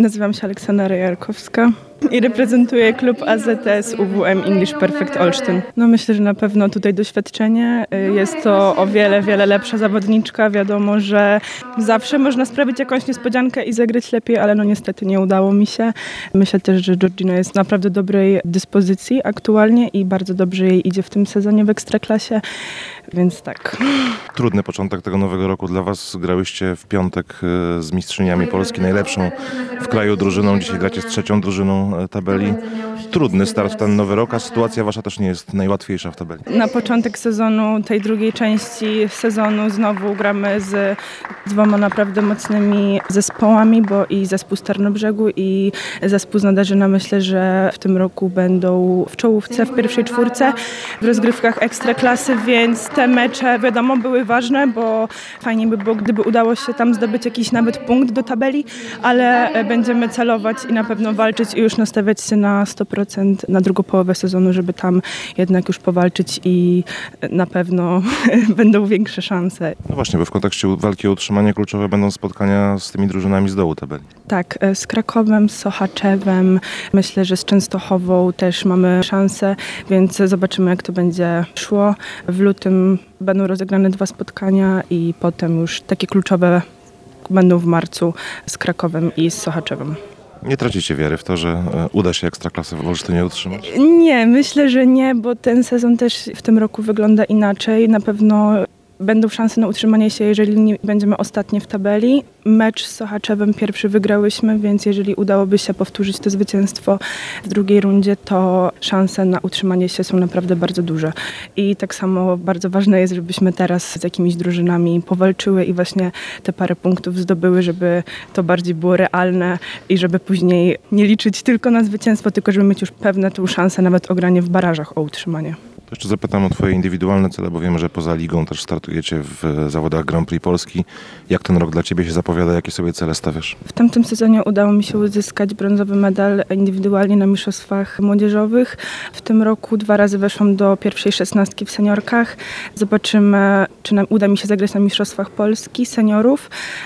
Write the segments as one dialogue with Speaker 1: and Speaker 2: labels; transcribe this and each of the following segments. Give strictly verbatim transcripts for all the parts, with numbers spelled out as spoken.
Speaker 1: Nazywam się Aleksandra Jarkowska i reprezentuję klub A Z S U W M English Perfect Olsztyn. No myślę, że na pewno tutaj doświadczenie. Jest to o wiele, wiele lepsza zawodniczka. Wiadomo, że zawsze można sprawić jakąś niespodziankę i zagrać lepiej, ale no niestety nie udało mi się. Myślę też, że Georgina jest naprawdę dobrej dyspozycji aktualnie i bardzo dobrze jej idzie w tym sezonie w Ekstraklasie, więc tak.
Speaker 2: Trudny początek tego nowego roku dla Was. Grałyście w piątek z mistrzyniami Polski, najlepszą w kraju drużyną. Dzisiaj gracie z trzecią drużyną tabeli. Trudny start w ten nowy rok, a sytuacja Wasza też nie jest najłatwiejsza w tabeli.
Speaker 1: Na początek sezonu, tej drugiej części sezonu znowu gramy z dwoma naprawdę mocnymi zespołami, bo i zespół z Tarnobrzegu i zespół z Nadarzyna. Myślę, że w tym roku będą w czołówce, w pierwszej czwórce w rozgrywkach Ekstraklasy, więc te mecze wiadomo były ważne, bo fajnie by było, gdyby udało się tam zdobyć jakiś nawet punkt do tabeli, ale będziemy celować i na pewno walczyć i już nastawiać się na sto procent na drugą połowę sezonu, żeby tam jednak już powalczyć i na pewno będą większe szanse.
Speaker 2: No właśnie, bo w kontekście walki o utrzymanie kluczowe będą spotkania z tymi drużynami z dołu tabeli.
Speaker 1: Tak, z Krakowem, z Sochaczewem, myślę, że z Częstochową też mamy szansę, więc zobaczymy, jak to będzie szło. W lutym będą rozegrane dwa spotkania i potem już takie kluczowe będą w marcu z Krakowem i z Sochaczewem.
Speaker 2: Nie tracicie wiary w to, że uda się Ekstraklasę w Olsztynie utrzymać?
Speaker 1: Nie, myślę, że nie, bo ten sezon też w tym roku wygląda inaczej. Na pewno będą szanse na utrzymanie się, jeżeli nie będziemy ostatnie w tabeli. Mecz z Sochaczewem pierwszy wygrałyśmy, więc jeżeli udałoby się powtórzyć to zwycięstwo w drugiej rundzie, to szanse na utrzymanie się są naprawdę bardzo duże. I tak samo bardzo ważne jest, żebyśmy teraz z jakimiś drużynami powalczyły i właśnie te parę punktów zdobyły, żeby to bardziej było realne i żeby później nie liczyć tylko na zwycięstwo, tylko żeby mieć już pewne tą szansę nawet o granie w barażach o utrzymanie.
Speaker 2: Jeszcze zapytam o Twoje indywidualne cele, bo wiemy, że poza ligą też startujecie w zawodach Grand Prix Polski. Jak ten rok dla Ciebie się zapowiada? Jakie sobie cele stawiasz?
Speaker 1: W tamtym sezonie udało mi się uzyskać brązowy medal indywidualnie na mistrzostwach młodzieżowych. W tym roku dwa razy weszłam do pierwszej szesnastki w seniorkach. Zobaczymy, czy nam uda mi się zagrać na mistrzostwach Polski seniorów,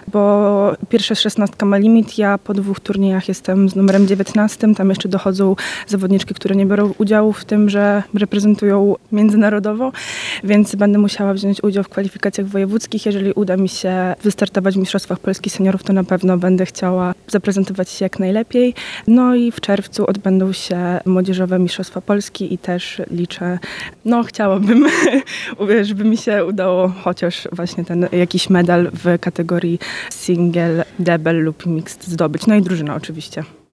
Speaker 1: bo pierwsza szesnastka ma limit. Ja po dwóch turniejach jestem z numerem dziewiętnastym. Tam jeszcze dochodzą zawodniczki, które nie biorą udziału w tym, że reprezentują międzynarodowo, więc będę musiała wziąć udział w kwalifikacjach wojewódzkich. Jeżeli uda mi się wystartować w Mistrzostwach Polski Seniorów, to na pewno będę chciała zaprezentować się jak najlepiej. No i w czerwcu odbędą się Młodzieżowe Mistrzostwa Polski i też liczę, no chciałabym, żeby mi się udało chociaż właśnie ten jakiś medal w kategorii single, double lub mixed zdobyć. No i drużyna oczywiście.